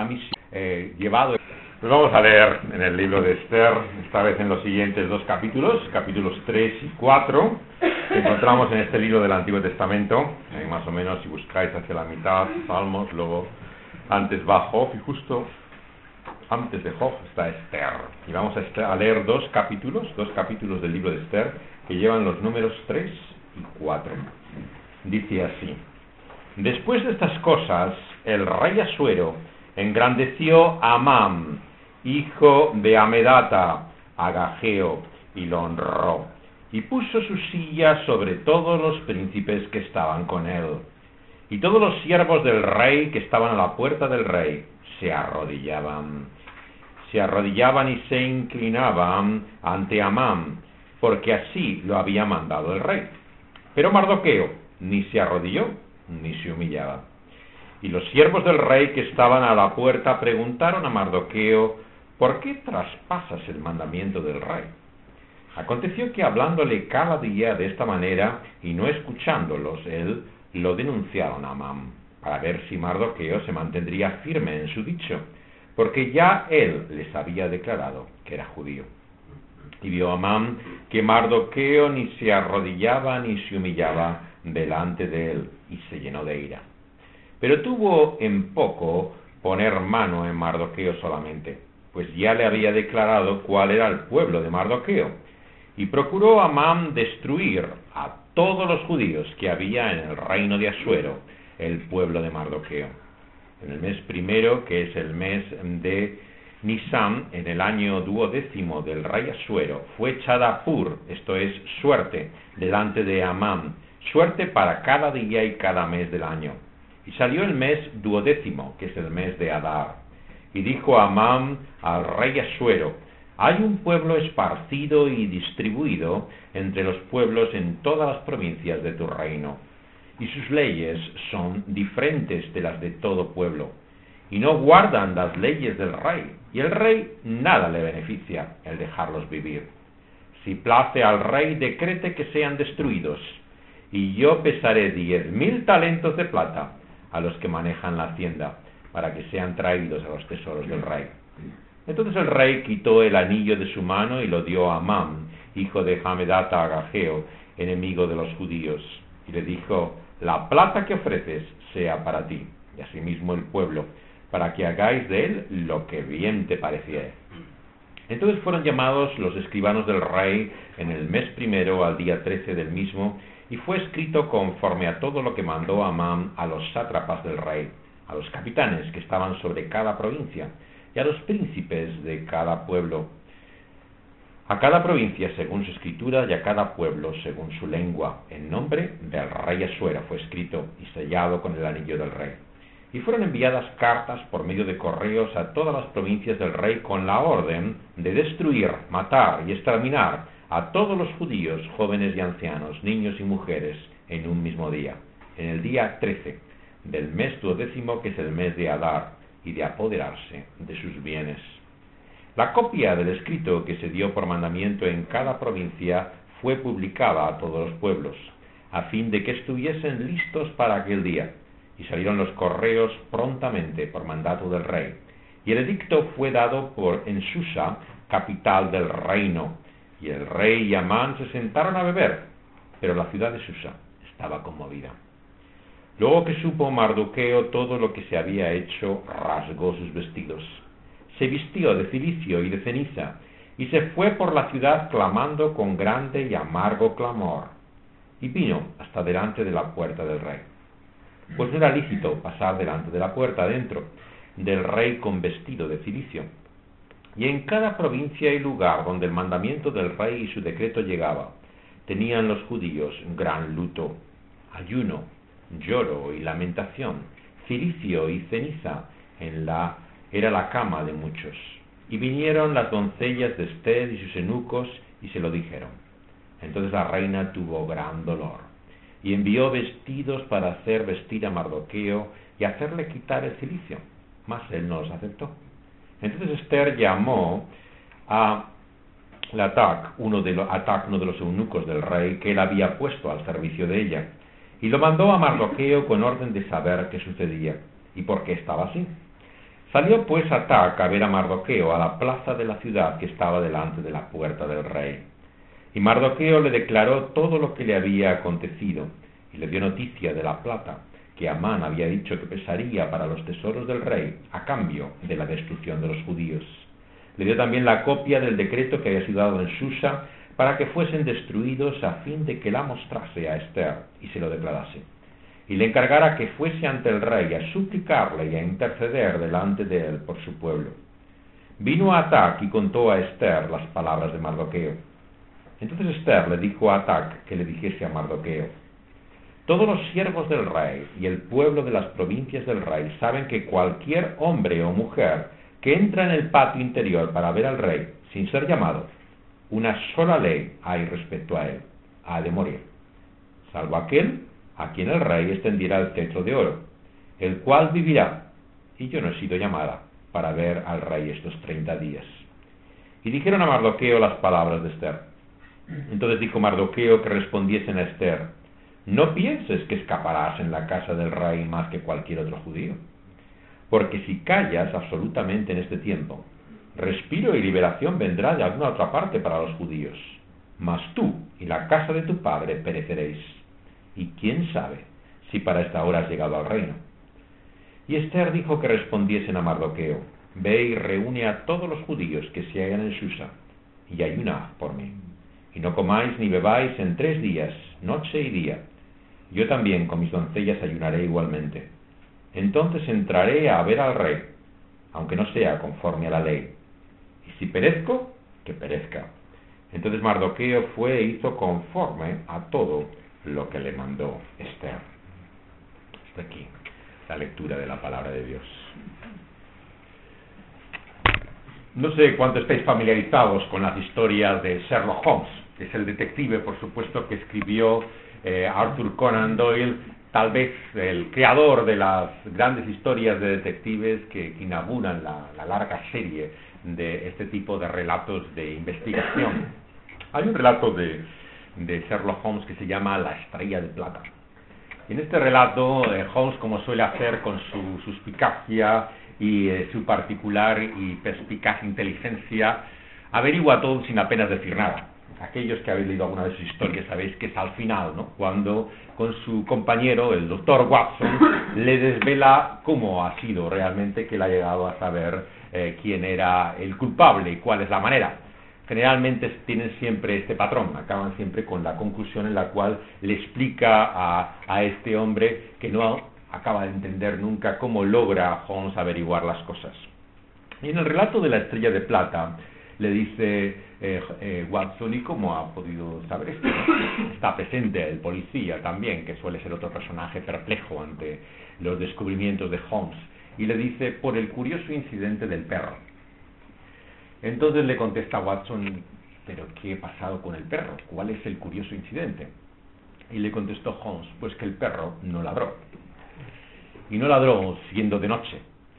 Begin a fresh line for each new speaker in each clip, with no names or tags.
esa misión llevado. Pues vamos a leer en el libro de Esther, esta vez en los siguientes dos capítulos, capítulos 3 y 4, que encontramos en este libro del Antiguo Testamento, más o menos si buscáis hacia la mitad, Salmos, luego antes va Job y justo antes de Job está Esther. Y vamos a leer dos capítulos del libro de Esther que llevan los números 3 y 4. Dice así: Después de estas cosas, el rey Asuero engrandeció a Amán, hijo de Amedata, Agageo, y lo honró, y puso su silla sobre todos los príncipes que estaban con él. Y todos los siervos del rey que estaban a la puerta del rey se arrodillaban y se inclinaban ante Amán, porque así lo había mandado el rey. Pero Mardoqueo ni se arrodilló ni se humillaba. Y los siervos del rey que estaban a la puerta preguntaron a Mardoqueo: ¿por qué traspasas el mandamiento del rey? Aconteció que hablándole cada día de esta manera y no escuchándolos, él lo denunciaron a Amán, para ver si Mardoqueo se mantendría firme en su dicho, porque ya él les había declarado que era judío. Y vio Amán que Mardoqueo ni se arrodillaba ni se humillaba delante de él, y se llenó de ira. Pero tuvo en poco poner mano en Mardoqueo solamente, pues ya le había declarado cuál era el pueblo de Mardoqueo, y procuró Amán destruir a todos los judíos que había en el reino de Asuero, el pueblo de Mardoqueo. En el mes primero, que es el mes de Nisán, en el año 12º del rey Asuero, fue echada pur, esto es, suerte, delante de Amán, suerte para cada día y cada mes del año. Y salió el mes 12º, que es el mes de Adar. Y dijo Amán al rey Asuero: hay un pueblo esparcido y distribuido entre los pueblos en todas las provincias de tu reino, y sus leyes son diferentes de las de todo pueblo, y no guardan las leyes del rey, y el rey nada le beneficia el dejarlos vivir. Si place al rey, decrete que sean destruidos, y yo pesaré 10.000 talentos de plata a los que manejan la hacienda, para que sean traídos a los tesoros del rey. Entonces el rey quitó el anillo de su mano y lo dio a Amán, hijo de Hamedata Agageo, enemigo de los judíos, y le dijo: la plata que ofreces sea para ti, y asimismo el pueblo, para que hagáis de él lo que bien te pareciere. Entonces fueron llamados los escribanos del rey en el mes primero, al día 13 del mismo, y fue escrito conforme a todo lo que mandó Amán a los sátrapas del rey, a los capitanes que estaban sobre cada provincia, y a los príncipes de cada pueblo, a cada provincia según su escritura y a cada pueblo según su lengua. En nombre del rey Asuero fue escrito y sellado con el anillo del rey. Y fueron enviadas cartas por medio de correos a todas las provincias del rey con la orden de destruir, matar y exterminar a todos los judíos, jóvenes y ancianos, niños y mujeres, en un mismo día, en el día 13 del mes 12º, que es el mes de Adar, y de apoderarse de sus bienes. La copia del escrito que se dio por mandamiento en cada provincia fue publicada a todos los pueblos, a fin de que estuviesen listos para aquel día, y salieron los correos prontamente por mandato del rey, y el edicto fue dado en Susa, capital del reino, y el rey y Amán se sentaron a beber, pero la ciudad de Susa estaba conmovida. Luego que supo Mardoqueo todo lo que se había hecho, rasgó sus vestidos, se vistió de cilicio y de ceniza, y se fue por la ciudad clamando con grande y amargo clamor, y vino hasta delante de la puerta del rey. Pues no era lícito pasar delante de la puerta adentro del rey con vestido de cilicio. Y en cada provincia y lugar donde el mandamiento del rey y su decreto llegaba, tenían los judíos gran luto, ayuno, lloro y lamentación, cilicio y ceniza era la cama de muchos. Y vinieron las doncellas de Esther y sus eunucos y se lo dijeron. Entonces la reina tuvo gran dolor y envió vestidos para hacer vestir a Mardoqueo y hacerle quitar el cilicio, mas él no los aceptó. Entonces Esther llamó a Atac, uno de los eunucos del rey, que él había puesto al servicio de ella, y lo mandó a Mardoqueo con orden de saber qué sucedía y por qué estaba así. Salió pues Atac a ver a Mardoqueo a la plaza de la ciudad que estaba delante de la puerta del rey. Y Mardoqueo le declaró todo lo que le había acontecido, y le dio noticia de la plata que Amán había dicho que pesaría para los tesoros del rey a cambio de la destrucción de los judíos. Le dio también la copia del decreto que había sido dado en Susa para que fuesen destruidos a fin de que la mostrase a Ester y se lo declarase. Y le encargara que fuese ante el rey a suplicarle y a interceder delante de él por su pueblo. Vino Atac y contó a Ester las palabras de Mardoqueo. Entonces Ester le dijo a Atac que le dijese a Mardoqueo: todos los siervos del rey y el pueblo de las provincias del rey saben que cualquier hombre o mujer que entra en el patio interior para ver al rey sin ser llamado, una sola ley hay respecto a él: ha de morir, salvo aquel a quien el rey extendiera el cetro de oro, el cual vivirá, y yo no he sido llamada para ver al rey estos 30 días. Y dijeron a Mardoqueo las palabras de Ester. Entonces dijo Mardoqueo que respondiesen a Ester: no pienses que escaparás en la casa del rey más que cualquier otro judío, porque si callas absolutamente en este tiempo, respiro y liberación vendrá de alguna otra parte para los judíos, mas tú y la casa de tu padre pereceréis. Y quién sabe si para esta hora has llegado al reino. Y Ester dijo que respondiesen a Mardoqueo: ve y reúne a todos los judíos que se hallan en Susa, y ayunad por mí, y no comáis ni bebáis en 3 días, noche y día. Yo también con mis doncellas ayunaré igualmente. Entonces entraré a ver al rey, aunque no sea conforme a la ley. Y si perezco, que perezca. Entonces Mardoqueo fue e hizo conforme a todo lo que le mandó Ester. Hasta aquí la lectura de la palabra de Dios. No sé cuánto estáis familiarizados con las historias de Sherlock Holmes, que es el detective, por supuesto, que escribió Arthur Conan Doyle, tal vez el creador de las grandes historias de detectives que inauguran la larga serie de este tipo de relatos de investigación. Hay un relato de Sherlock Holmes que se llama La estrella de plata. Y en este relato, Holmes, como suele hacer con su suspicacia y su particular y perspicaz inteligencia, averigua todo sin apenas decir nada. Aquellos que habéis leído alguna de sus historias sabéis que es al final, ¿no?, cuando con su compañero, el doctor Watson, le desvela cómo ha sido realmente que él ha llegado a saber quién era el culpable y cuál es la manera. Generalmente tienen siempre este patrón, acaban siempre con la conclusión en la cual le explica a este hombre que no acaba de entender nunca cómo logra Holmes averiguar las cosas. Y en el relato de la estrella de plata le dice Watson: ¿y cómo ha podido saber esto? Está presente el policía también, que suele ser otro personaje perplejo ante los descubrimientos de Holmes, y le dice: por el curioso incidente del perro. Entonces le contesta Watson: ¿pero qué ha pasado con el perro? ¿Cuál es el curioso incidente? Y le contestó Holmes: pues que el perro no ladró. Y no ladró siendo de noche.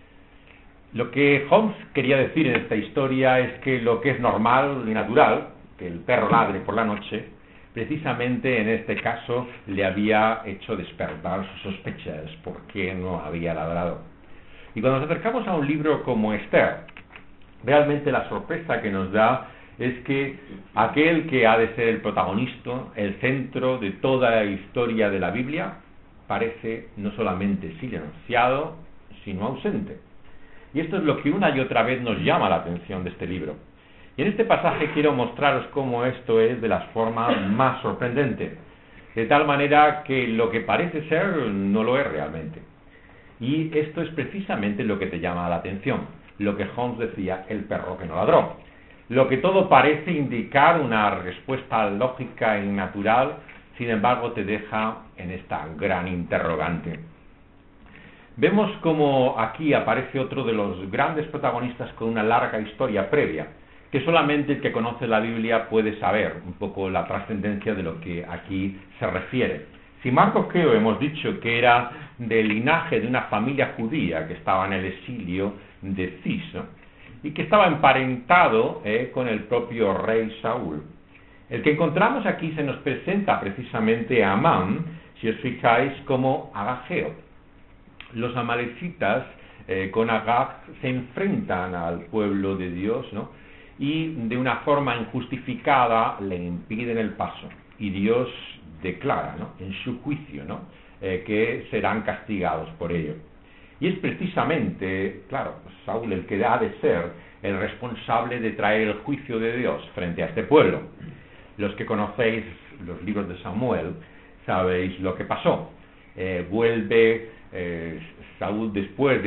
Lo que Holmes quería decir en esta historia es que lo que es normal y natural, que el perro ladre por la noche, precisamente en este caso le había hecho despertar sus sospechas porque no había ladrado. Y cuando nos acercamos a un libro como Esther, realmente la sorpresa que nos da es que aquel que ha de ser el protagonista, el centro de toda la historia de la Biblia, parece no solamente silenciado, sino ausente. Y esto es lo que una y otra vez nos llama la atención de este libro. Y en este pasaje quiero mostraros cómo esto es de las formas más sorprendentes, de tal manera que lo que parece ser no lo es realmente. Y esto es precisamente lo que te llama la atención, lo que Holmes decía: el perro que no ladró. Lo que todo parece indicar una respuesta lógica y natural, sin embargo te deja en esta gran interrogante. Vemos como aquí aparece otro de los grandes protagonistas con una larga historia previa, que solamente el que conoce la Biblia puede saber un poco la trascendencia de lo que aquí se refiere. Si Mardoqueo hemos dicho que era del linaje de una familia judía que estaba en el exilio de Cis, ¿no?, y que estaba emparentado con el propio rey Saúl. El que encontramos aquí se nos presenta precisamente a Amán, si os fijáis, como Agageo. Los amalecitas con Agag se enfrentan al pueblo de Dios, ¿no? Y de una forma injustificada le impiden el paso. Y Dios declara, ¿no?, en su juicio, ¿no?, que serán castigados por ello. Y es precisamente, claro, Saúl el que ha de ser el responsable de traer el juicio de Dios frente a este pueblo. Los que conocéis los libros de Samuel sabéis lo que pasó. Vuelve Saúl después de